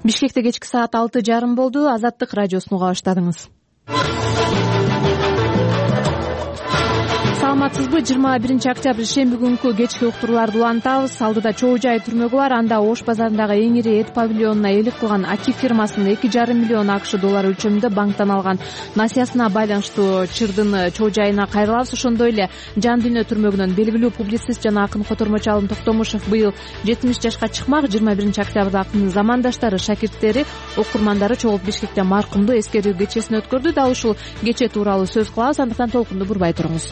Бишкекте кечки саат 6:30 болду. Азаттык радиосун уга баштадыңыз. Саламатсызбы? 21 октябрь шемби күнкү кечки уктурууларды улантабыз. Алдыда Чоо Жай түрмөгү бар. Анда Ош базарындагы эң ири эт павильонуна ээлик кылган Акиф фирмасынын 2,5 миллион АКШ доллары өлчөмүндө банктан алган насыясына байланыштуу чырдын Чоо Жайына кайрылабыз. Ошондой эле Жан дүйнө түрмөгүнөн белгилүү публицист жана акын котормочу Алым Токтомушев быйыл 70 жашка чыкмак. 21 октябрда акындын замандаштары, шакирттери, окурмандары чогулуп Бишкекте маркумду эскерүү кечесин өткөрдү. Дал ушул кече тууралуу сөз кылабыз. Андыктан толкунду бурбай туруңуз.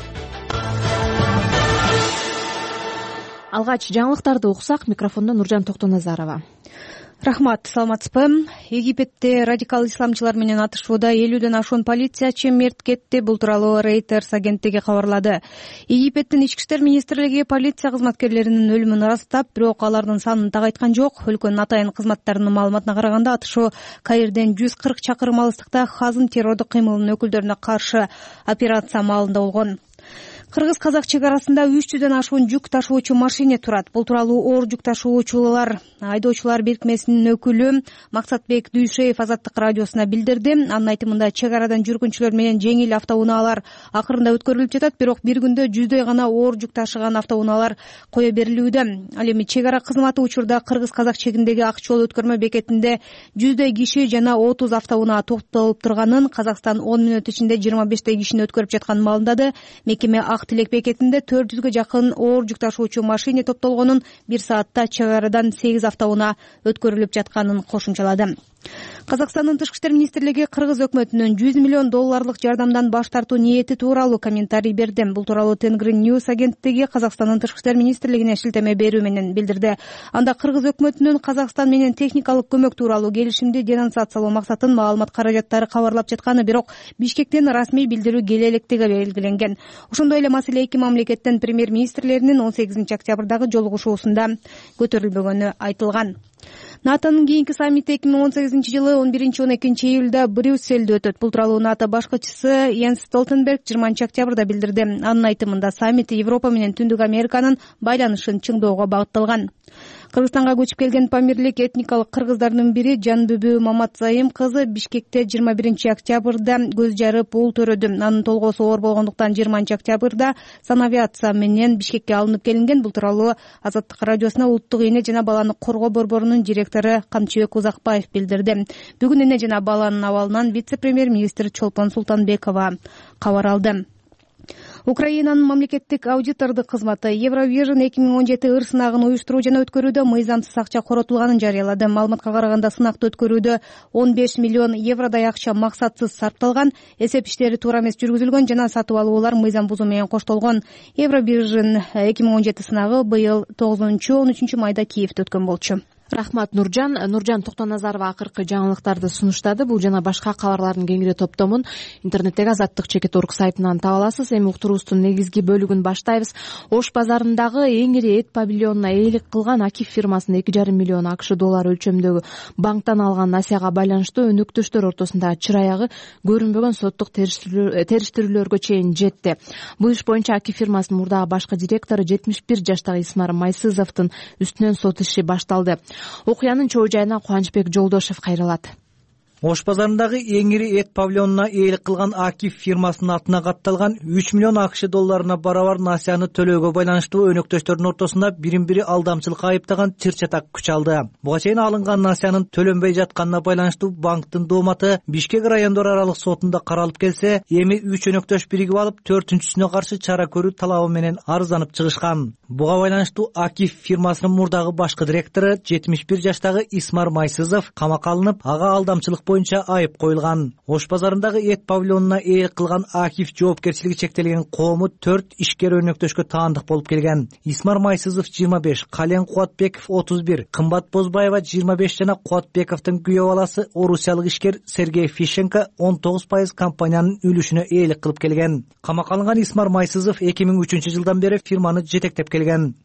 Алгач жаңылыктарды уксак, микрофондо Нуржан Токтоназарова. Рахмат, саламатсызбы? Египетте радикал исламчылар менен атышууда 50ден ашуун полициячы мерт кетти. Бул тууралуу Reuters агенттиги кабарлады. Египеттин ички иштер министрлиги полиция кызматкерлеринин өлүмүн ырастап, бирок алардын санын так айткан жок. Өлкөнүн атайын кызматтарынын маалыматына караганда, атышуу Каирден 140 чакырым алыстыкта Хазм террордук кыймылынын өкүлдөрүнө каршы операция маалында болгон. Кыргыз-казак чек арасында 300ден ашуун жүк ташуучу машине турат. Бул тууралуу оор жүк ташуучулар айдоочулар бирикмесинин өкүлү Максатбек Дүйшеев Азаттык радиосуна билдирди. Анын айтымында чек арадан жүргүнчүлөр менен жеңил автоунаалар акырында өткөрүлүп жатат, бирок бир күндө 100дөй гана оор жүк ташыган автоунаалар кое берилүүдө. Ал эми чек ара кызматы учурда Кыргыз-казак чегиндеги ак жол өткөрмө бекетинде 100дөй киши жана 30 автоунаа токтолуп турганын, Казакстан 10 мүнөт ичинде 25дөй кишини өткөрүп жатканын маалымдады. Мекеме Тилек бекетинде 400гө жакын оор жүк ташуучу машине топтолгонун, 1 саатта чек арадан 8 автоунаа өткөрүлүп жатканын кошумчалады. Казакстандын тышкы иштер министрлиги Кыргыз өкмөтүнүн 100 миллион долларлык жардамдан баш тартуу ниети тууралуу комментарий берди. Бул тууралуу Тенгрин News агенттиги Казакстандын тышкы иштер министрлигине шилтеме берүү менен билдирди. Анда Кыргыз өкмөтүнүн Казакстан менен техникалык көмөк тууралуу келишимди денонсациялоо максатын маалымат каражаттары кабарлап жатканы, бирок Бишкектен расмий билдирүү келе электиги белгиленген. Ошондой эле маселе эки мамлекеттин премьер-министрлеринин 18 октябрдагы жолугушуусунда көтөрүлбөгөнү айтылган. НАТОнун кийинки саммити 2018-жылы 11-12 июлда Брюссельде өтөт. Бул тууралуу НАТО башкычысы Йенс Столтенберг 20 октябрда билдирди. Анын айтымында саммит Европа менен Түндүк Американын байланышын чыңдоого багытталган. Кыргызстанга көчүп келген памирлик этникалык кыргыздардын бири Жанбүбү Маматзайым кызы Бишкекте 21 октябрда көз жарып ул төрөдү. Анын толгоосу оор болгондуктан 20 октябрда санавиация менен Бишкекке алынып келинген. Бул тууралуу Азаттык радиосуна улуттук эне жана баланы коргоо борборунун директору Камчыбек Узакбаев билдирди. Бүгүн эне жана баланын абалынан вице-премьер-министр Чолпон Султанбекова кабар алды. Украинанын мамлекеттик аудитордук кызматы Евровижн 2017 ыр сынагын уюштуруу жана өткөрүүдө мыйзамсыз акча коротулганын жарыялады. Маалыматка караганда сынакты өткөрүүдө 15 миллион евродой акча максатсыз сарпталган, эсеп иштери туура эмес жүргүзүлгөн жана сатып алуулар мыйзам бузуу менен коштолгон. Евровижн 2017 сынагы быйыл 9-13 майда Киевде өткөн болчу. Рахмат, Нуржан. Нуржан Токтоназарова акыркы жаңылыктарды сунуштады. Бул жана башка кабарлардын кеңири топтомун интернеттеги Азаттык.org сайтынан таба аласыз. Эми уктуруубуздун негизги бөлүгүн баштайбыз. Ош базарындагы эң ири эт павильонуна ээлик кылган Акиф фирмасынын 2,5 миллион АКШ доллары өлчөмдөгү банктан алган насыяга байланыштуу өнөктөштөр ортосунда чыр аягы көрүнбөгөн соттук териштирүүлөргө чейин жетти. Бул иш боюнча Акиф фирмасынын мурдагы башкы директору 71 жаштагы Исмар Майсызовдун үстүнөн сот иши башталды. Окуянын Чоо Жайына Кубанычбек Жолдошев кайрылат. Ош базарындагы эң ири эт павильонуна ээлик кылган Акиф фирмасынын атына катталган 3 миллион АКШ долларына барабар насыяны төлөөгө байланыштуу өнөктөштөрдүн ортосунда бирин-бири алдамчылыкка айыптаган чыр-чатак күч алды. Буга чейин алынган насыянын төлөнбөй жатканына байланыштуу банктын дооматы Бишкек райондор аралык сотунда каралып келсе, эми 3 өнөктөш биригип алып 4-сүнө каршы чара көрүү талабы менен арызданып чыгышкан. Буга байланыштуу Акиф фирмасынын мурдагы башкы директору 71 жаштагы Исмар Майсызов камакка алынып, ага алдамчылык боюнча айып коюлган. Ош базарындагы эт павильонуна ээлик кылган Акиф жоопкерчилиги чектелген коому 4 ишкер өнөктөшкө таандык болуп келген. Исмар Майсызов 25, Кален Куатбеков 31, Кымбат Бозбаева 25 жана Куатбековдун күйөө баласы орусиялык ишкер Сергей Фишенко 19% компаниянын үлүшүнө ээлик кылып келген. Камакка алынган Исмар Майсызов 2003 жылдан бери фирманы жетектеп келген.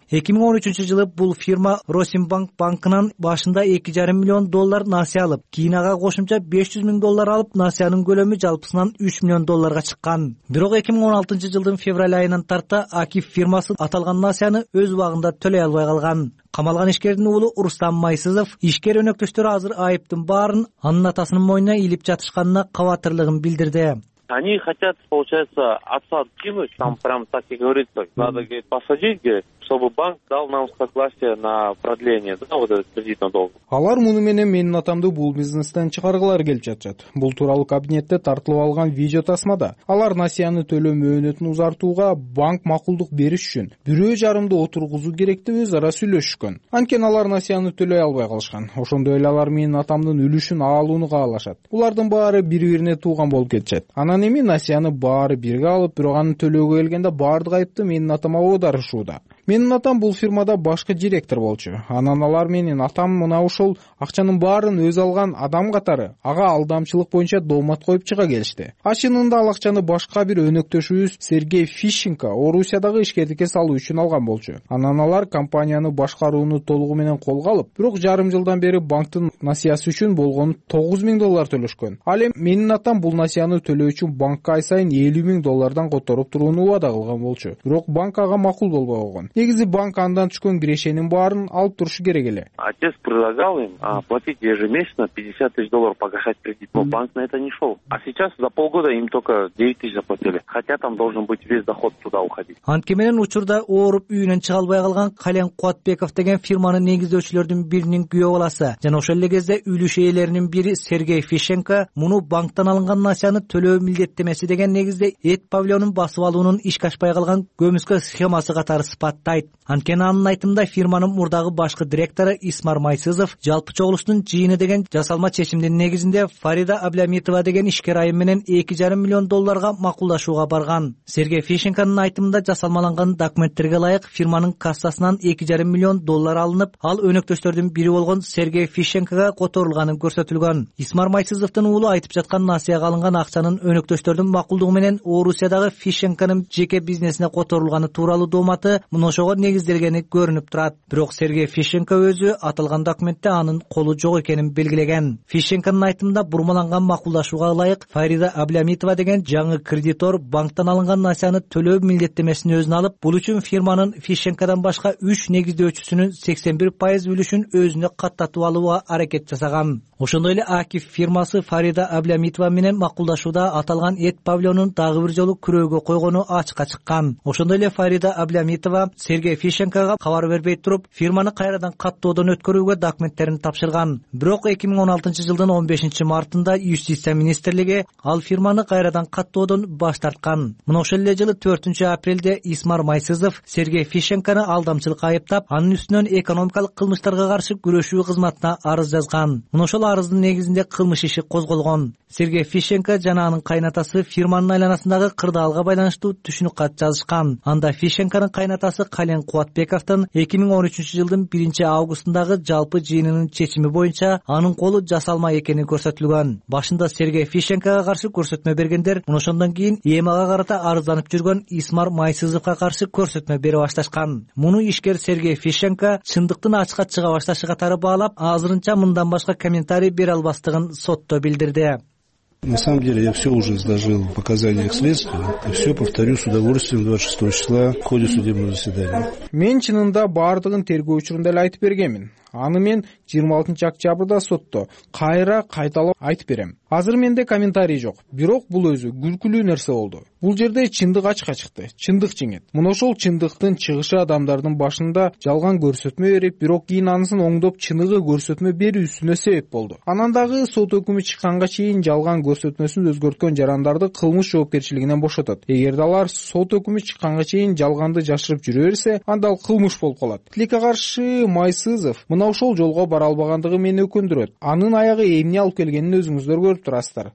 2013-жылы бул фирма Росимбанк банкынан башында $2,5 миллион насыя алып, кийин ага кошумча $500 000 алып, насыянын көлөмү жалпысынан $3 миллион чыккан. Бирок 2016-жылдын февраль айынан тарта Акиф фирмасы аталган насыяны өз убагында төлөй албай калган. Камалган ишкердин уулу Рустам Майсызов ишкер өнөктөштөрү азыр айыптын баарын анын атасынын мойнуна илип жатышканына кабатырлыгын билдирди. Они хотят, получается, отца кинуть, там прям так и говорится, надо, говорит, посадить, говорит, чтобы банк дал нам согласие на продление, да, вот этот кредитный долг. Алар муну менен менин атамды бул бизнестен чыгаргылары келип жатышат. Бул тууралуу кабинетте тартылып алган видео тасмада алар насыяны төлөө мөөнөтүн узартууга банк макулдук бериш үчүн 1,5 отургузуу керек деп өз ара сүйлөшүшкөн. Анткени алар насыяны төлөй албай калышкан. Ошондой эле алар менин атамдын үлүшүн алууну каалашат. Булардын баары бири-бирине тууган болуп кетишет. Анан эми насыяны баары бирге алып, бирок аны төлөөгө келгенде баардык айыпты менин атама оодарышууда. Менин атам бул фирмада башкы директор болчу. Анан алар менин атам мына ошол акчанын баарын өз алган адам катары ага алдамчылык боюнча доомат коюп чыга келишти. Чынында ал акчаны башка бир өнөктөшүбүз Сергей Фищенко Орусиядагы ишкердикке салуу үчүн алган болчу. Анан алар компанияны башкарууну толугу менен колго алып, бирок жарым жылдан бери банктын насыясы үчүн болгону $9 000 төлөшкөн. Ал эми менин атам бул насыяны төлөө үчүн банкка ай сайын $50 000 которуп турууну убада кылган болчу. Бирок банк ага макул болбой койгон. Негизи банк андан түшкөн кирешенин баарын алып турушу керек эле. Отец предлагал им платить ежемесячно $50 000 погашать кредит, но банк на это не шел. А сейчас за полгода им только 9 000 заплатили, хотя там должен быть весь доход туда уходить. Анткени менен учурда ооруп үйүнөн чыга албай калган Кален Куатбеков деген фирманын негиздөөчүлөрдүн биринин күбө баласы жана ошол эле кезде үлүш ээлеринин бири Сергей Фищенко муну банктан алынган насыяны төлөө милдеттемеси деген негизде эт павильонун басып алуунун ишке ашпай калган көмүскө схемасы катары сыпаттайт. Анткени анын айтымында фирманын мурдагы башкы директору Исмар Майсызов жалпы чогулуштун жыйыны деген жасалма чечимдин негизинде Фарида Аблямитова деген ишкер айым менен $2,5 миллион макулдашууга барган. Сергей Фищенконун айтымында жасалмаланган документтерге ылайык фирманын кассасынан $2,5 миллион алынып, ал өнөктөштөрдүн бири болгон Сергей Фищенкога которулганы көрсөтүлгөн. Исмар Майсызовдун уулу айтып жаткан насыяга алынган акчанын өнөктөштөрдүн макулдугу менен Орусиядагы Фищенконун жеке бизнесине которулганы тууралуу дооматы ошого негизделгени көрүнүп турат. Бирок Сергей Фищенко өзү аталган документте анын колу жок экенин белгилеген. Фищенконун айтымында бурмаланган макулдашууга ылайык Фарида Аблямитова деген жаңы кредитор банктан алынган насыяны төлөө милдеттемесин өзүнө алып, бул үчүн фирманын Фищенкодан башка 3 негиздөөчүсүнүн 81% үлүшүн өзүнө каттатып алууга аракет жасаган. Ошондой эле Акиф фирмасы Фарида Аблямитова менен макулдашууда аталган эт павильонун дагы бир жолу күрөөгө койгону ачыкка чыккан. Ошондой эле Фарида Аблямитова Сергей Фищенкога кабар бербей туруп, фирманы кайрадан каттоодон өткөрүүгө документтерин тапшырган. Бирок 2016-жылдын 15-мартында Юстиция министрлиги ал фирманы кайрадан каттоодон баш тарткан. Мына ошол эле жылы 4-апрелде Исмар Майсызов Сергей Фищенкону алдамчылыкка айыптап, анын үстүнөн экономикалык кылмыштарга каршы күрөшүү кызматына арыз жазган. Мына ошол арыздын негизинде кылмыш иши козголгон. Сергей Фищенко жана анын кайнатасы фирманын айланасындагы кырдаалга байланыштуу түшүнүк кат жазышкан. Анда Фищенконун кайнатасы Кален Куатбековдун 2013-жылдын 1-августундагы жалпы жыйынынын чечими боюнча анын колу жасалма экени көрсөтүлгөн. Башында Сергей Фищенкога каршы көрсөтмө бергендер, ошондон кийин ага карата арызданып жүргөн Исмар Майсызовго каршы көрсөтмө бере башташкан. Муну ишкер Сергей Фищенко чындыктын ачыкка чыга башташы катары баалап, азырынча мындан башка комментарий бере албастыгын сотто билдирди. На самом деле я все уже изложил в показаниях следствия, и все повторю с удовольствием 26 числа в ходе судебного заседания. Мен чынында баардыгын тергөө учурунда эле айтып бергенмин. Аны мен 26-октябрда сотто кайра кайталап айтып берем. Азыр менде комментарий жок. Бирок бул өзү күлкүлүү нерсе болду. Бул жерде чындык ачыкка чыкты. Чындык жеңет. Мына ошол чындыктын чыгышы адамдардын башында жалган көрсөтмө берип, бирок кийин анысын оңдоп чыныгы көрсөтмө берүүсүнө себеп болду. Анан дагы сот өкүмү чыкканга чейин жалган көрсөтмөсүн өзгөрткөн жарандарды кылмыш жоопкерчилигинен бошотот. Эгерде алар сот өкүмү чыкканга чейин жалганды жашырып жүрө берсе, анда ал кылмыш болуп калат. Тилекке каршы Майсызов мына ошол жолго бара албагандыгы мени өкүндүрөт. Анын аягы эмне алып келгенин өзүңүздөр көрүп турасыздар.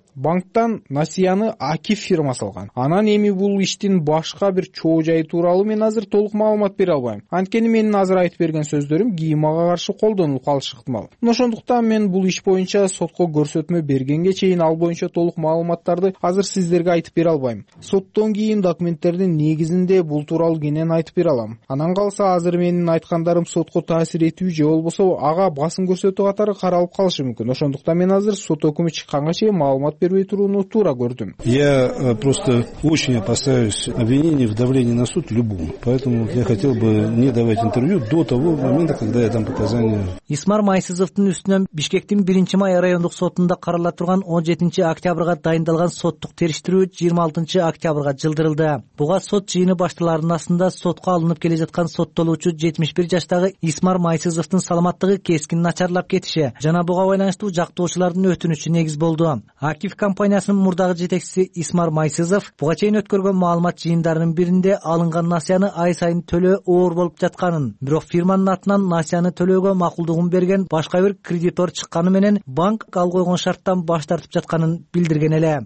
Банктан насыяны Акиф фирмасы алган. Анан эми бул иштин башка бир чоо жайы тууралуу мен азыр толук маалымат бере албайм. Анткени менин азыр айтып берген сөздөрүм КИИ мага каршы колдонулуп калышы ыктымал. Ошондуктан мен бул иш боюнча сотко көрсөтмө бергенге чейин ал боюнча толук маалыматтарды азыр сиздерге айтып бере албайм. Соттон кийин документтердин негизинде бул тууралуу кенен айтып бере алам. Анан калса азыр менин айткандарым сотко таасир этүү же болбосо ага басым көрсөтүү катары каралып калышы мүмкүн. Ошондуктан мен азыр сот өкүмү чыкканга чейин маалымат бербей турууну туура көрдүм. Я просто очень опасаюсь обвинений в давлении на суд любому. Поэтому я хотел бы не давать интервью до того момента, когда я дам показания. Исмар Майсызовдун үстүнөн Бишкектин 1-май райондук сотунда карала турган 17-октябрга дайындалган соттук териштирүү 26-октябрга жылдырылды. Буга сот жыйыны башталарынын астында сотко алынып келе жаткан соттолуучу 71 жаштагы Исмар Майсызовдун саламаттыгы кескин начарлап кетиши жана буга байланыштуу жактоочулардын өтүнүчү негиз болду. Акиф компаниясынын мурдагы жетекчиси Исмар Майсызов буга чейин өткөргөн маалымат жыйындарынын биринде алынган насыяны ай сайын төлөө оор болуп жатканын, бирок фирманын атынан насыяны төлөөгө макулдугун берген башка бир кредитор чыкканы менен банк ал койгон шарттан баш тартып жатканын билдирген эле.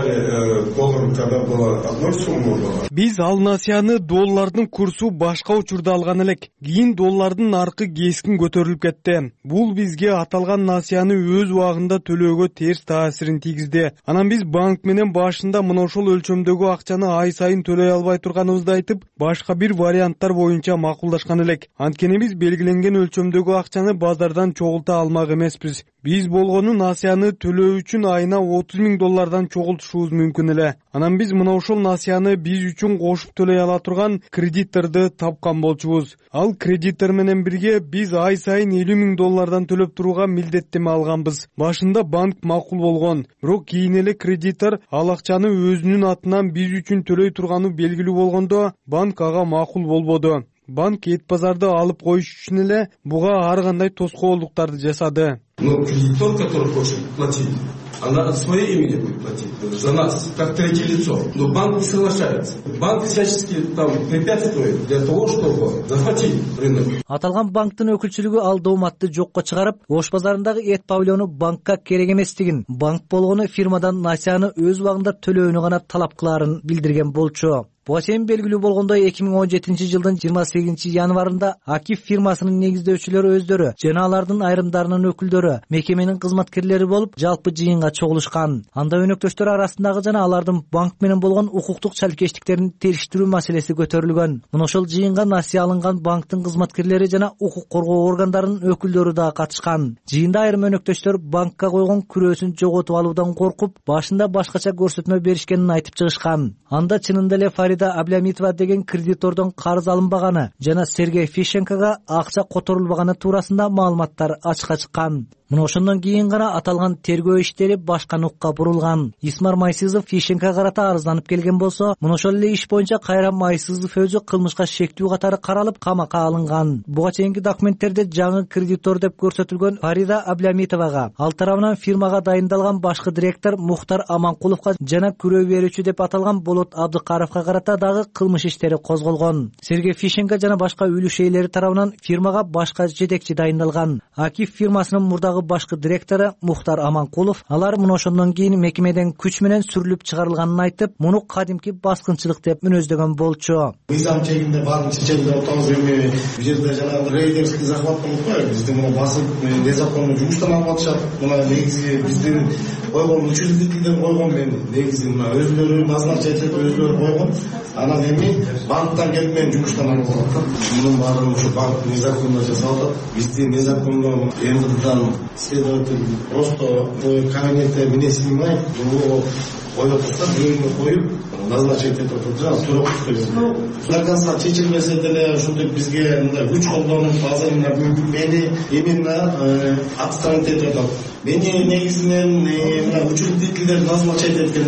Биз ал насыяны доллардын курсу башка учурда алган элек. Кийин доллардын наркы кескин көтөрүлүп кетти. Бул бизге аталган насыяны өз убагында төлөөгө терс таасирин тийгизди. Анан биз банк менен башында мына ошол өлчөмдөгү акчаны ай сайын төлөй албай турганыбызды айтып, башка бир варианттар боюнча макулдашкан элек. Анткени биз белгиленген өлчөмдөгү акчаны базардан чогулта алмак эмеспиз. Биз болгону насыяны төлөө үчүн айына $30,000 чогултушубуз мүмкүн эле. Анан биз мына ошол насыяны биз үчүн кошуп төлөй ала турган кредиторду тапкан болчубуз. Ал кредитор менен бирге биз ай сайын $50,000 төлөп турууга милдеттеме алганбыз. Башында банк макул болгон, бирок кийин эле кредитор ал акчаны өзүнүн атынан биз үчүн төлөй турганы белгилүү болгондо банк ага макул болбоду. Банк эт базарды алып коюш үчүн эле буга ар кандай тоскоолдуктарды жасады. Но кредитор, который хочет платить, она от своей имени будет платить за нас, как третье лицо. Но банк не соглашается. Банк всячески там препятствует для того, чтобы захватить рынок. Аталган банктын өкүлчүлүгү ал дооматты жокко чыгарып, Ош базарындагы эт павильону банкка керек эместигин, банк болгону фирмадан насыяны өз убагында төлөөнү гана талап кылаарын билдирген болчу. Буга чейин белгилүү болгондой 2017-жылдын 28 январында Акиф фирмасынын негиздөөчүлөрү өздөрү жана алардын айрымдарынын өкүлдөрү мекеменин кызматкерлери болуп жалпы жыйынга чогулушкан. Анда өнөктөштөр арасындагы жана алардын банк менен болгон укуктук чалкештиктерин териштирүү маселеси көтөрүлгөн. Мына ошол жыйынга насыя алынган банктын кызматкерлери жана укук коргоо органдарынын өкүлдөрү да катышкан. Жыйында айрым өнөктөштөр банкка койгон күрөөсүн жоготуп алуудан коркуп, башында башкача көрсөтмө беришкенин айтып чыгышкан. Анда чынында эле Фарида Аблямитова деген кредитордон карыз алынбаганы жана Сергей Фищенкога акча которулбаганы туурасында маалыматтар ачыкка чыккан. Мына ошондон кийин гана аталган тергөө иштери башка нукка бурулган. Исмар Майсызов Фищенкага карата арызданып келген болсо, мына ошол эле иш боюнча кайра Майсызов өзү кылмышка шектүү катары каралып камакка алынган. Буга чейинки документтерде жаңы кредитор деп көрсөтүлгөн Фарида Аблямитовага, ал тарабынан фирмага дайындалган башкы директор Мухтар Аманкуловго жана күрөө берүүчү деп аталган Болот Абдыкаровго карата дагы кылмыш иштери козголгон. Сергей Фищенко жана башка үлүш ээлери тарабынан фирмага башка жетекчи дайындалган. Акиф фирмасынын мурдагы башкы директору Мухтар Аманкулов алар мына ошондон кийин мекемеден күч менен сүрүлүп чыгарылганын айтып, муну кадимки баскынчылык деп мүнөздөгөн болчу. Мыйзам чегинде бардык чечимди отабыз эми бул жерде жанагы рейдерский захват болуп коебуз. Бизди муну басып незаконно жумуштан алып атышат. Мына негизи биздин койгон учредителдер койгон мен негизи мына өзүлөрү назначать этип өзүлөрү койгон. Анан эми банктан келип мен жумуштан алып атат. Мунун баарын ушу банк незаконно жасап атат. Бизди незаконно МВДдан следователь просто в кабинете меня снимает, его коюп атат, бирөөнү коюп назначить этип атат, сурак түзөт. До конца чечилбесе деле ушинтип бизге мындай күч колдонуп, азыр мени именно отстранить этип атат. Мени негизинен мына учредителдер назначать эткен да.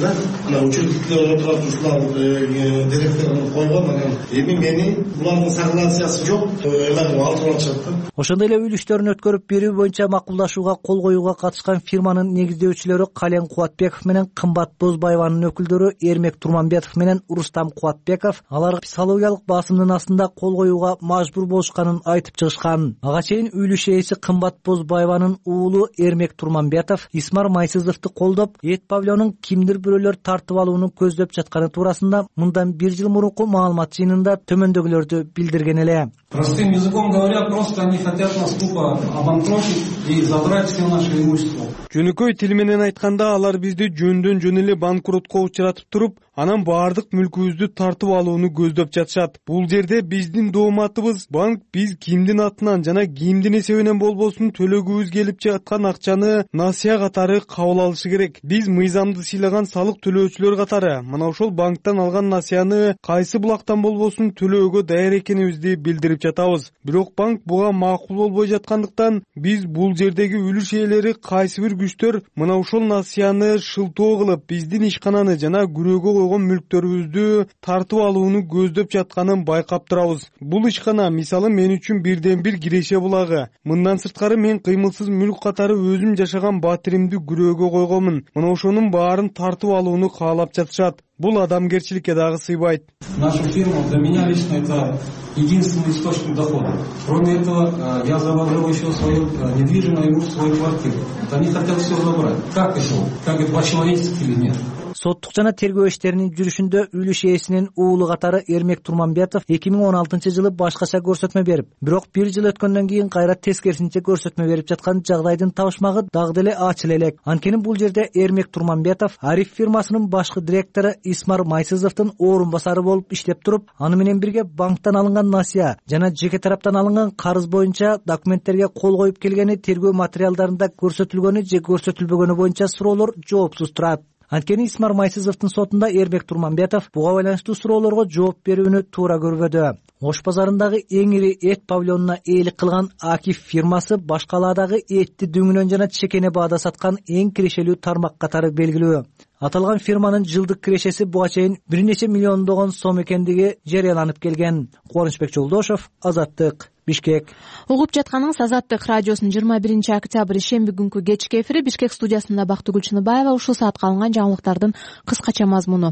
мына учредитель отурушулар директорун койгон. Анан эми мени булардын согласиясы жок алтырып атышат да. Ошондой эле үлүштөрүн өткөрүп берүү боюнча макулдашууга кол коюуга катышкан фирманын негиздөөчүлөрү Кален Кубатбеков менен Кымбат Бозбаеванын өкүлдөрү Эрмек Турманбетов менен Рустам Кубатбеков алар психологиялык басымдын астында кол коюуга мажбур болушканын айтып чыгышкан. Ага чейин үлүш ээси Кымбат Бозбаеванын уулу Эрмек Турманбетов Исмар Майсызовду колдоп, эт павильонун кимдир бирөөлөр тартып алууну көздөп жатканы туурасында мындан 1 жыл мурунку маалымат жыйынында төмөндөгүлөрдү билдирген эле. Простым языком говоря, просто они хотят нас тупо обанкротить и забрать все наше имущество. Жөнөкөй тил менен айтканда алар бизди жөндөн жөн эле банкротко учуратып туруп, анан баардык мүлкүбүздү тартып алууну көздөп жатышат. Бул жерде биздин дооматыбыз банк биз кимдин атынан жана кимдин эсебинен болбосун төлөгүбүз келип жаткан акчаны насыя катары кабыл алышы керек. Биз мыйзамды сыйлаган салык төлөөчүлөр катары мына ошол банктан алган насыяны кайсы булактан болбосун төлөөгө даяр экенибизди билдирип жатабыз. Бирок банк буга макул болбой жаткандыктан биз бул жердеги үлүш ээлери кайсы бир күчтөр мына ушул насыяны шылтоо кылып биздин ишкананы жана күрөөгө койгон мүлктөрүбүздү тартып алууну көздөп жатканын байкап турабыз. Бул ишкана мисалы мен үчүн бирден бир киреше булагы. Мындан сырткары мен кыймылсыз мүлк катары өзүм жашаган батиримди күрөөгө койгонмун. Мына ошонун баарын тартып алууну каалап жатышат. Бул адамгерчиликке дагы сыйбайт. Нашу фирму для меня лично это единственный источник дохода. Кроме этого, я заложил еще свое недвижимое имущество, свою квартиру. Они хотят все забрать. Как еще? Как это по-человечески или нет? Соттук жана тергөө иштеринин жүрүшүндө үлүш ээсинин уулу катары Эрмек Турманбетов 2016-жылы башкача көрсөтмө берип, бирок 1 жыл өткөндөн кийин кайра тескерисинче көрсөтмө берип жаткан жагдайдын табышмагы дагы деле ачыла элек. Анткени бул жерде Эрмек Турманбетов Ариф фирмасынын башкы директору Исмар Майсызовдун орун басары болуп иштеп туруп, аны менен бирге банктан алынган насыя жана жеке тараптан алынган карыз боюнча документтерге кол коюп келгени тергөө материалдарында көрсөтүлгөнү же көрсөтүлбөгөнү боюнча суроолор жоопсуз турат. Анткени Исмар Майсызовдун сотунда Эрмек Турманбетов буга байланыштуу суроолорго жооп берүүнү туура көрбөдү. Ош базарындагы эң ири эт павильонуна ээлик кылган Акиф фирмасы башкалаадагы этти дөңүнөн жана чекене баада саткан эң кирешелүү тармак катары белгилүү. Аталган фирманын жылдык кирешеси буга чейин 1 нече миллиондогон сом экендиги жарыяланып келген. Кубанычбек Жолдошов, Азаттык, Бишкек. Угуп жатканыңыз Азаттык радиосунун 21 октябрь шемби күнкү кечки эфири. Бишкек студиясында Бактыгүл Чыныбаева. Ушул саатка алынган жаңылыктардын кыскача мазмуну.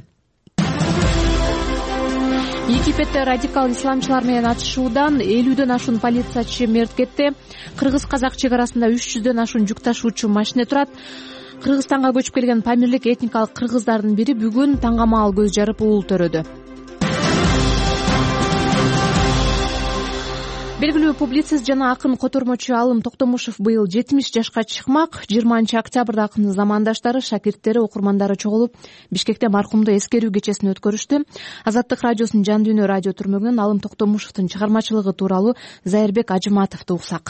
Египетте радикал исламчылар менен атышуудан 50дөн ашуун полициячы мерт кетти. Кыргыз-казак чек арасында 300дөн ашуун жүк ташуучу машина турат. Кыргызстанга көчүп келген памирлик этникалык кыргыздардын бири бүгүн таңгамаал көз жарып уул төрөдү. Белгилүү публицист жана акын котормочу Алым Токтомушев быйыл 70 жашка чыкмак. 20 октябрда акындын замандаштары, шакирттери, окурмандары чогулуп Бишкекте маркумду эскерүү кечесин өткөрүштү. Азаттык радиосунун Жан дүйнө радио түрмөгүнөн Алым Токтомушевдун чыгармачылыгы тууралуу Зайырбек Ажыматовду уксак.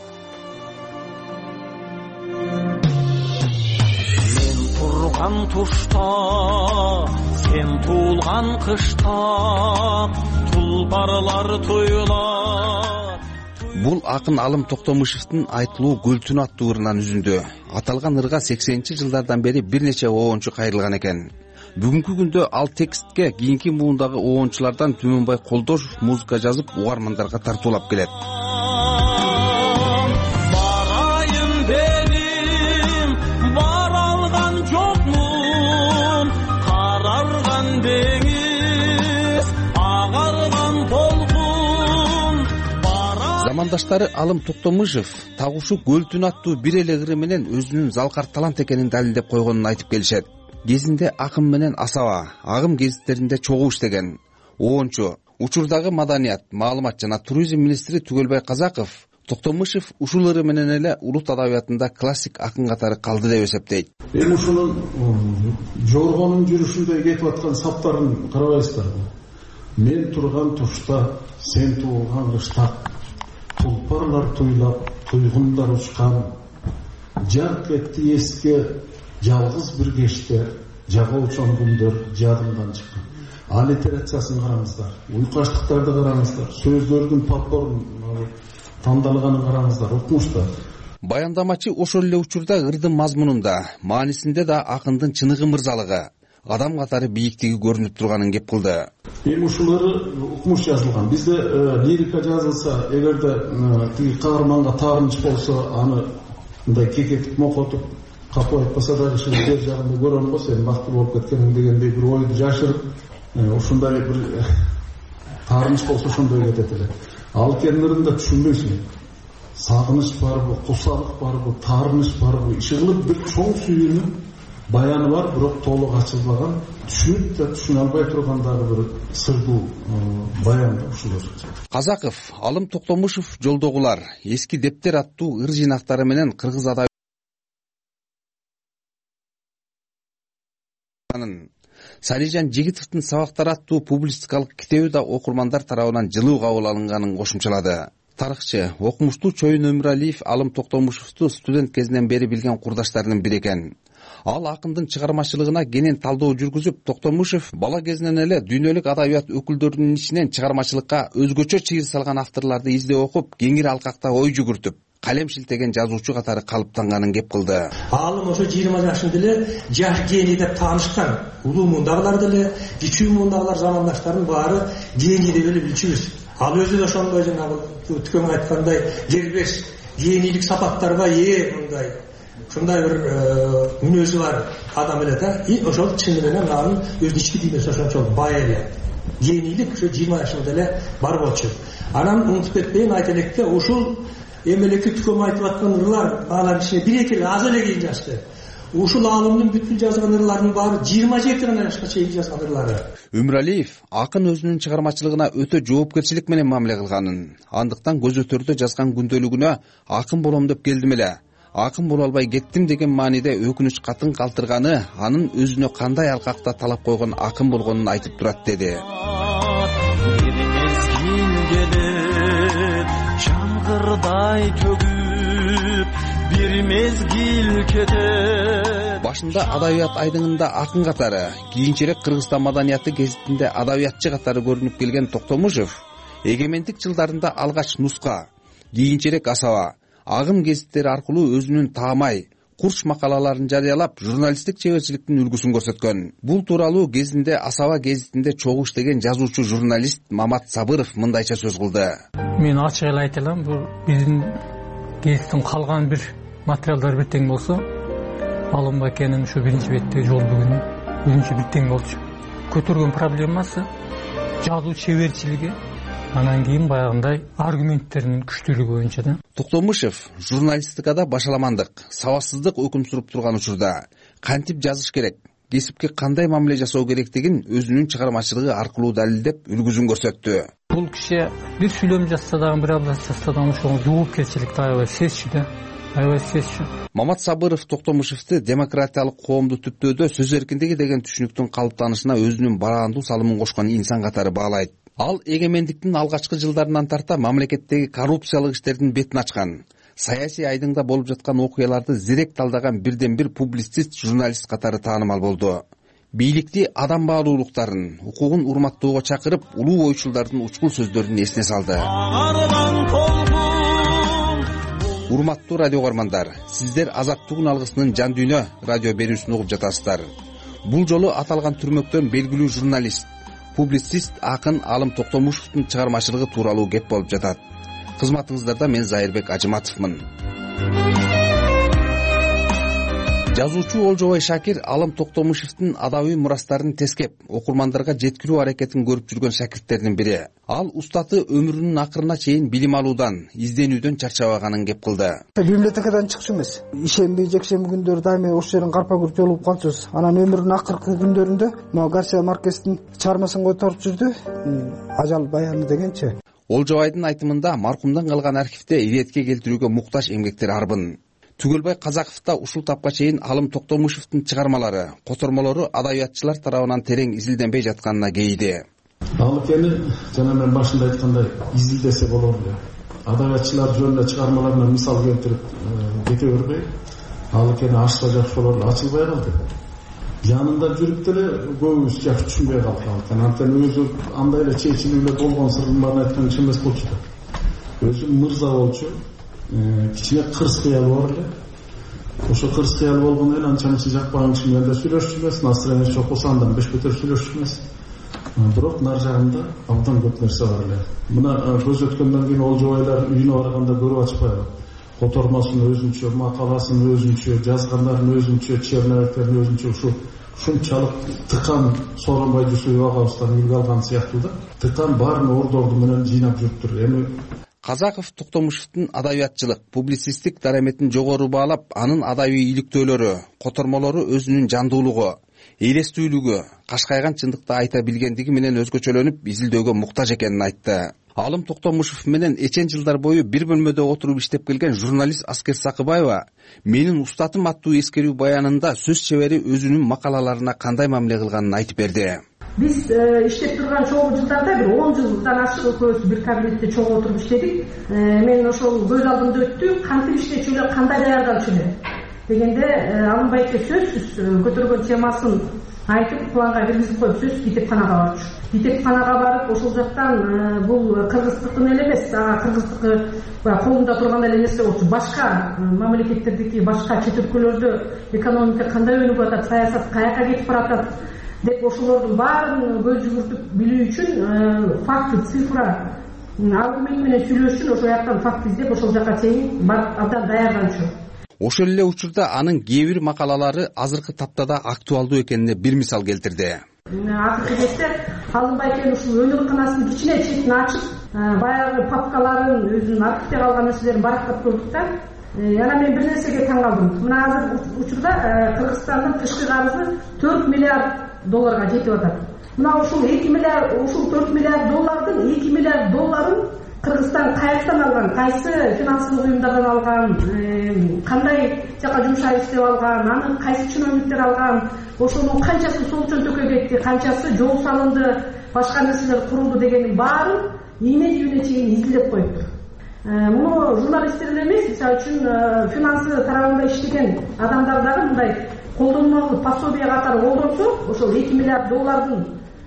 Турган тушта, сен туулган кышта, тулпарлар тойлар. Бул акын Алым Токтомушевдун айтылуу Гүлтүн аттуу ырынан үзүндү. Аталган ырга 80-жылдардан бери бир нече оончу кайрылган экен. Бүгүнкү күндө ал текстке кийинки муундагы оончулардан Түмөнбай Колдош музыка жазып, угармандарга тартуулап келет. Замандаштары Алым Токтомушев тагушу Гүлтүн аттуу бир эле ыры менен өзүнүн залкар талант экенин далилдеп койгонун айтып келишет. Кезинде акын менен Асаба, Агым гезиттеринде чогуу иштеген. Оончу, учурдагы маданият, маалымат жана туризм министри Түгөлбай Казаков Токтомушев ушул ыры менен эле улут адабиятында классик акын катары калды деп эсептейт. Эми ушунун жоргонун жүрүшүндө кетип аткан саптарын карабайсыздарбы? Мен турган тушта, сен туулган кышта, тулпарлар туйлап, туйгундар учкан, жарк этти эске жалгыз бир кечте, жагоочон күндөр жадымдан чыккан. Аллитерациясын караңыздар, уйкаштыктарды караңыздар, сөздөрдүн подборун тандалганын караңыздар, окумуштар. Баяндамачы ошол эле учурда ырдын мазмунунда, маанисинде да акындын чыныгы мырзалыгы, адам катары бийиктиги көрүнүп турганын кеп кылды. Эми ушулары укмуш жазылган. Бизде лирика жазылса, эгерде тиги каарманга таарынч болсо, аны мындай кекетип мокотуп капы айтпаса дагы ушул бер жагында көрөм го, сен бактылуу болуп кеткениң дегендей бир ойду жашырып, ушундай бир таарынч болсо ошондой кетет эле. Ал кенерин да түшүнбөйсүң. Сагыныч барбы, кусалык барбы, таарыныч барбы, ишыгылып бир чоң сүйүүнүн баяны бар, бирок толук ачылбаган, түшүнүп да түшүнө албай тургандагы бир сырдуу баян ушулар. Казаков, Алым Токтомушев жолдогулар, эски дептер аттуу ыр жыйнактары менен кыргыз адабиятынын Салижан Жигитовдун сабактары аттуу публистикалык китеби да окурмандар тарабынан жылуу кабыл алынганын кошумчалады. Тарыхчы, окумуштуу Чоюн Өмүралиев Алым Токтомушевду студент кезинен бери билген курдаштарынын бири экен. Ал акындын чыгармачылыгына кенен талдоо жүргүзүп, Токтомушев бала кезинен эле дүйнөлүк адабият өкүлдөрүнүн ичинен чыгармачылыкка өзгөчө чыйыр салган авторлорду издеп окуп, кеңири алкакта ой жүгүртүп, калем шилтеген жазуучу катары калыптанганын кеп кылды. Алым ошо 20 жашында эле жаш гений деп таанышкан. Улуу муундагылар деле, кичүү муундагылар замандаштардын баары гений деп эле билчүбүз. Ал өзү да ошондой жанагы түкөң айткандай дербеш генийлик сапаттарга ээ мындай ушундай бир мүнөзү бар адам эле да. И ошол чыны менен анын өзүнүн ички дүйнөсү ошончолук бай эле. Генийлик ошо 20 жашында эле бар болчу. Анан унутуп кетпейин, айта элекке, ушул эмелеки түкөм айтып аткан ырлар баалар ичинде бир эки эле аз эле кийин жазды. Ушул алымдын бүткүл жазган ырларынын баары 27 жашка чейин жазган ырлары. Өмүралиев акын өзүнүн чыгармачылыгына өтө жоопкерчилик менен мамиле кылганын, андыктан көз өтөрдө жазган күндөлүгүнө акын болом деп келдим эле, акын боло албай кеттим деген мааниде өкүнүч катын калтырганы анын өзүнө кандай алкакта талап койгон акын болгонун айтып турат деди. Жамгырдай төгүп бир мезгил кетет. Башында адабият айдыңында акын катары, кийинчерээк Кыргызстан маданияты гезитинде адабиятчы катары көрүнүп келген Токтомушев эгемендик жылдарында алгач Нуска, кийинчерээк Асаба, Агым гезиттери аркылуу өзүнүн таамай, курч макалаларын жарыялап, журналисттик чеберчиликтин үлгүсүн көрсөткөн. Бул тууралуу кезинде Асаба гезитинде чогуу иштеген жазуучу журналист Мамат Сабыров мындайча сөз кылды. Мен ачык эле айта алам, бул биздин гезиттин калган бир материалдар бир тең болсо, Алым экенин ушу биринчи бетте жол бүгүн биринчи бир тең болчу. Көтөргөн проблемасы жазуу чеберчилиги, анан кийин баягындай аргументтеринин күчтүүлүгү боюнча да. Токтомушев журналистикада башаламандык, сабатсыздык өкүм сүрүп турган учурда кантип жазыш керек, кесипке кандай мамиле жасоо керектигин өзүнүн чыгармачылыгы аркылуу далилдеп үлгүсүн көрсөттү. Бул киши бир сүйлөм жазса дагы, бир абзац жазса дагы ошого жоопкерчиликти аябай сезчү да. Мамат Сабыров Токтомушевди демократиялык коомду түптөөдө сөз эркиндиги деген түшүнүктүн калыптанышына өзүнүн бараандуу салымын кошкон инсан катары баалайт. Ал эгемендиктин алгачкы жылдарынан тарта мамлекеттеги коррупциялык иштердин бетин ачкан, саясий айдыңда болуп жаткан окуяларды зерек талдаган бирден бир публицист, журналист катары таанымал болду. Бийликти адам баалуулуктарын, укугун урматтоого чакырып, улуу ойчулдардын учкул сөздөрүн эсине салды. Урматтуу радио көрөрмандар, сиздер Азаттыктын алгысынын жан дүйнө радио берүүсүн угуп жатасыздар. Бул жолу аталган түрмөктөн белгилүү журналист, публицист акын Алым Токтомушевдун чыгармачылыгы тууралуу кеп болуп жатат. Кызматыңыздарда мен Зайырбек Ажыматовмун. Жазуучу Олжобай Шакир Алым Токтомушевдин адабий мурастарын тескеп, окурмандарга жеткирүү аракетин көрүп жүргөн шакирттердин бири. Ал устаты өмүрүнүн акырына чейин билим алуудан, изденүүдөн чарчабаганын кеп кылды. Библиотекадан чыкчу эмес. Ишемби, жекшемби күндөрү дайыма ошол жерин карпа көрүп жолугуп калчубуз. Анан өмүрүнүн акыркы күндөрүндө могу Гарсия Маркестин чыгармасын которуп жүрдү. Ажал баяны дегенчи. Олжобайдын айтымында маркумдан калган архивде иретке келтирүүгө муктаж эмгектер арбын. Түгөлбай Казаковда ушул тапка чейин Алым Токтомушевдин чыгармалары, котормолору адабиятчылар тарабынан терең изилденбей жатканына кейиди. Ал экени жана мен башында айткандай изилдесе болор эле. Адабиятчылар жөнүндө чыгармаларына мисал келтирип кете бербей, ал экени ачса жакшы болор эле, ачылбай калды. Жанында жүрүп деле көбүбүз жакшы түшүнбөй калдык. Анткени өзү андай эле чечилүүлөр болгон сырдын баарын айткан киши эмес болчу да. Өзү мырза болчу, кичине кырс кыялы бар эле. ошо кыргыз кыял болгондон кийин анча мынча жакпаган киши менен да сүйлөшчү эмес, настроение жок болсо андан беш-бетер сүйлөшчү эмес. Бирок нар жагында абдан көп нерсе бар эле. Мына көз өткөндөн кийин Олжобайлар үйүнө барганда көрүп ачпайбы? Котормосун өзүнчө, макаласын өзүнчө, жазгандарын өзүнчө, черновиктерин өзүнчө, ушунчалык тыкан Сооронбай Жусупов агабыздан үлгү алган сыяктуу да. Тыкан баарын ордорду менен жыйнап жүрүптүр. Эми Казаков Токтомушевдин адабиятчылык, публицистик дараметин жогору баалап, анын адабий иликтөөлөрү, котормолору өзүнүн жандуулугу, элестүүлүгү, кашкайган чындыкты айта билгендиги менен өзгөчөлөнүп, изилдөөгө муктаж экенин айтты. Алым Токтомушев менен эчен жылдар бою бир бөлмөдө отуруп иштеп келген журналист Аскер Сакыбаева "Менин устатым" аттуу эскерүү баянында сөз чебери өзүнүн макалаларына кандай мамиле кылганын айтып берди. Биз иштеп турган чогуу жылдарда бир 10 жылдан ашык экөөбүз бир кабинетте чогуу отуруп иштедик. Мен ошол көз алдымда өттү, кантип иштечү эле, кандай даярданчу эле дегенде Алым байке сөзсүз көтөргөн темасын айтып, планга киргизип коюп сөзсүз Витебканага барчу. Витебканага барып, ошол жактан бул кыргыздыкын эле эмес, кыргыздыкы колунда турган эле нерсе болчу. Башка мамлекеттердики, башка чет өлкөлөрдө экономика кандай өнүгүп атат, саясат каяка кетип баратат деп ошолордун баарын көз жүгүртүп билүү үчүн факт, цифра, аргумент менен сүйлөш үчүн ошол жактан факт издеп ошол жака чейин барып абдан даярданчу. Ошол эле учурда анын кээ бир макалалары азыркы таптада актуалдуу экенине бир мисал келтирди. Акыркы кезде Алым байкенин ушул өнөр кичине четин ачып, баягы папкаларын, өзүнүн архивде калган нерселерин барактап көрдүк да. Ана мен бир нерсеге таң калдым. Мына азыр учурда Кыргызстандын тышкы карызы 4 миллиард долларга жетип атат. Мына ушул 2 миллиард, ушул 4 миллиард доллардын 2 миллиард долларын Кыргызстан кайсынан алган, кайсы финансылык уюмдардан алган, кандай жака жумшайбыз деп алган, аны кайсы чиновниктер алган, ошонун канчасы сол чөнтөккө кетти, канчасы жол салынды, башка нерселер курулду дегенин баарын ийне-түйүнө чейин изилдеп коюптур. Муну журналисттер эле эмес, мисалы үчүн финансы тарабында иштеген адамдар дагы мындай колдонмалуу пособие катары колдонсо, ошол 2 миллиард доллардын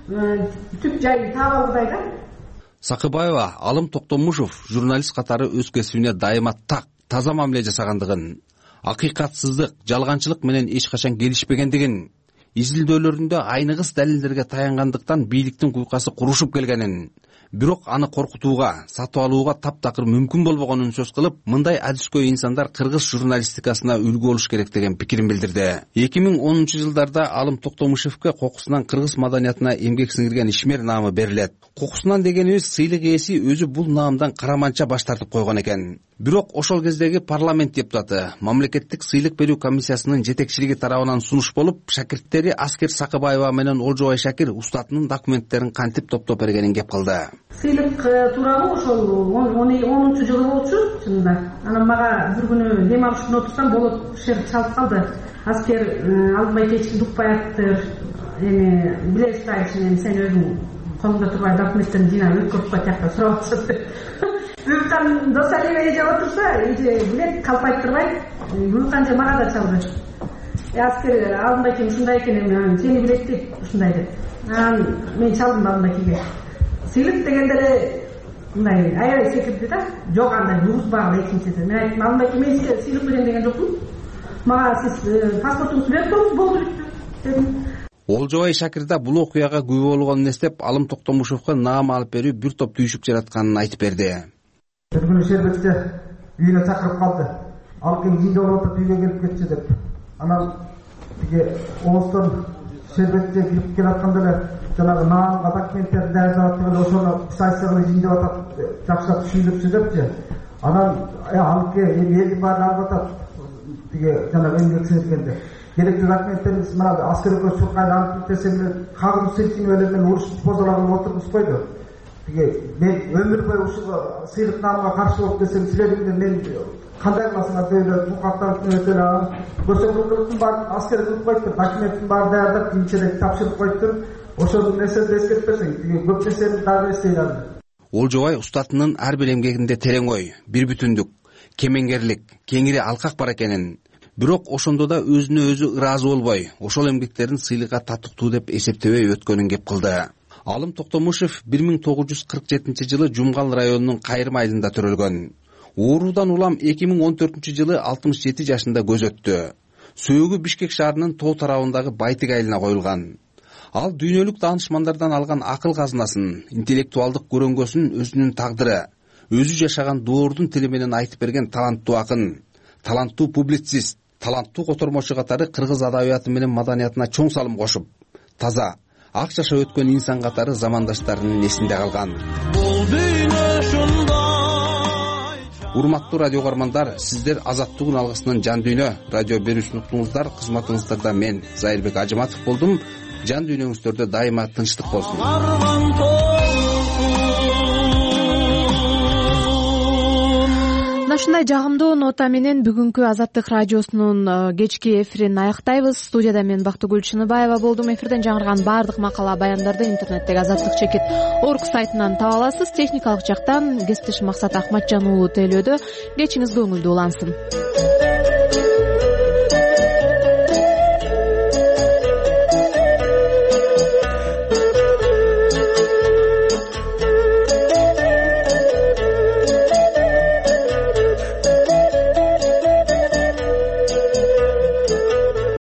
түп жайын таап алгыдай да. Сакыбаева Алым Токтомушев журналист катары өз кесибине дайыма так, таза мамиле жасагандыгын, акыйкатсыздык, жалганчылык менен эч качан келишпегендигин, изилдөөлөрүндө айныгыс далилдерге таянгандыктан бийликтин куйкасы курушуп келгенин, бирок аны коркутууга, сатып алууга таптакыр мүмкүн болбогонун сөз кылып, мындай адискөй инсандар кыргыз журналистикасына үлгү болуш керек деген пикирин билдирди. 2010-жылдарда Алым Токтомушевке кокусунан кыргыз маданиятына эмгек сиңирген ишмер наамы берилет. Кокусунан дегенибиз сыйлык ээси өзү бул наамдан караманча баш тартып койгон экен. Бирок ошол кездеги парламент депутаты, мамлекеттик сыйлык берүү комиссиясынын жетекчилиги тарабынан сунуш болуп, шакирттери Аскер Сакыбаева менен Олжобай Шакир устатынын документтерин кантип топтоп бергенин кеп кылды. Сыйлык тууралуу ошол 10-жылы болчу чынында. Анан мага бир күнү дем алышып отурсам болот шер чалып калды. Аскер Алымбай кечки дукпаяттыр. Эми билесиз айчын, сен өзүң колуңда турган документтерди жыйнап өткөрүп кой тиякта сурап атышат. Бүккан Досалиева эже отурса, эже билет калпайт турбайт. Бүккан же мага да чалды. Аскер Алымбай ушундай экен, сени билет дейт ушундай деп. Анан мен чалдым Алымбайге. Сыйлык дегенде эле мындай аябай секирди да. Жок андай бурус багы экинчиси. Мен айттым, Алымбай мен сизге сыйлык берем деген жокмун. Мага сиз паспортуңузду берип коюңуз, болду дедим. Олжобай Шакирда бул окуяга күбө болгонун эстеп, Алым Токтомушевке наам алып берүү бир топ түйшүк жаратканын айтып берди. Бир күнү Шербетте үйүнө чакырып калды. Алкын жиде болуп үйгө келип кетчи деп. Анан тиги Оостон Шербетте кирип келатканда эле жанагы наамга документтерди даярдап атып эле ошону сессияга жиде атат, жакшылап түшүндүрчү депчи. Анан алып эми элдин баары алып атат. Тиги жанагы эмгек сиңиргенде керектүү документтерибиз мына Аскер экөөбүз чуркайды алып десе менен кагым силтиме менен урушуп позалап отурмуш койду. Тиги мен өмүр бою ушул сыйлык наамга каршы болуп десем, силердин мен кандай кыласыңар деп мукаттанып эле көрсөтүүлөрдүн баарын Аскер кылып коюптур, документтин баарын даярдап кийинчерээк тапшырып коюптур. Ошол нерсени эскертип берсең, тиги көп нерсени дагы эстейт азыр. Олжобай устатынын ар бир эмгегинде терең ой, бир бүтүндүк, кемеңгерлик, кеңири алкак бар экенин, бирок ошондо да өзүнө өзү ыраазы болбой, ошол эмгектерин сыйлыкка татыктуу деп эсептебей өткөнүн кеп кылды. Алым Токтомушев 1947-жылы Жумгал районунун Кайрым айылында төрөлгөн. Оорудан улам 2014-жылы 67 жашында көз өттү. Сөөгү Бишкек шаарынын тоо тарабындагы Байтик айылына коюлган. Ал дүйнөлүк таанышмандардан алган акыл казынасын, интеллектуалдык көрөнгөсүн, өзүнүн тагдыры, өзү жашаган доордун тили менен айтып берген таланттуу акын, таланттуу публицист, таланттуу котормочу катары кыргыз адабияты менен маданиятына чоң салым кошуп, таза, ак жашап өткөн инсан катары замандаштарынын эсинде калган. Урматтуу радио угармандар, сиздер Азаттыгын алгысынын жан дүйнө радио берүүсүн уктуңуздар. Кызматыңыздарда мен Зайырбек Ажыматов болдум. Жан дүйнөңүздөрдө дайыма тынчтык болсун. Ушундай жагымдуу нота менен бүгүнкү Азаттык радиосунун кечки эфирин аяктайбыз. Студияда мен Бактыгүл Чыныбаева болдум. Эфирден жаңырган баардык макала баяндарды интернеттеги azatlyk.org сайтынан таба аласыз. Техникалык жактан кесиптешим Максат Ахматжан уулу тейлөөдө. Кечиңиз көңүлдүү улансын.